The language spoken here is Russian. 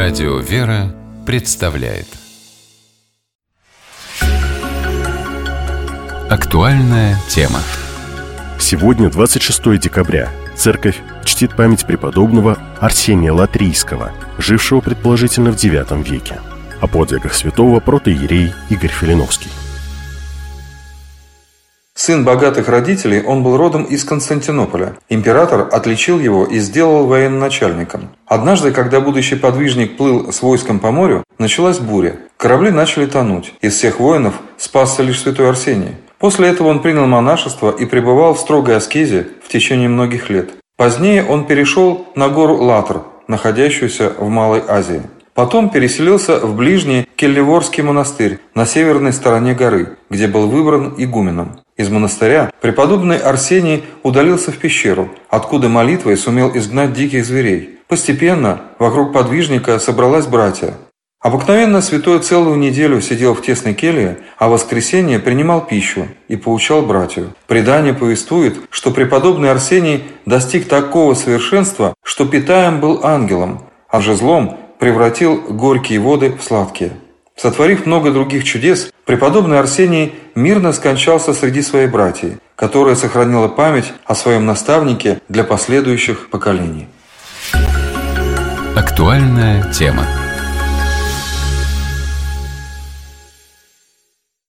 Радио «Вера» представляет актуальная тема. Сегодня, 26 декабря, Церковь чтит память преподобного Арсения Латрийского, жившего предположительно в IX веке. О подвигах святого протоиерей Игорь Филиновский. Сын богатых родителей, он был родом из Константинополя. Император отличил его и сделал военачальником. Однажды, когда будущий подвижник плыл с войском по морю, началась буря. Корабли начали тонуть. Из всех воинов спасся лишь святой Арсений. После этого он принял монашество и пребывал в строгой аскезе в течение многих лет. Позднее он перешел на гору Латр, находящуюся в Малой Азии. Потом переселился в ближний Келливорский монастырь на северной стороне горы, где был выбран игуменом. Из монастыря преподобный Арсений удалился в пещеру, откуда молитвой сумел изгнать диких зверей. Постепенно вокруг подвижника собралась братья. Обыкновенно святой целую неделю сидел в тесной келье, а в воскресенье принимал пищу и поучал братью. Предание повествует, что преподобный Арсений достиг такого совершенства, что питаем был ангелом, а жезлом превратил горькие воды в сладкие. Сотворив много других чудес, преподобный Арсений мирно скончался среди своей братьи, которая сохранила память о своем наставнике для последующих поколений. Актуальная тема.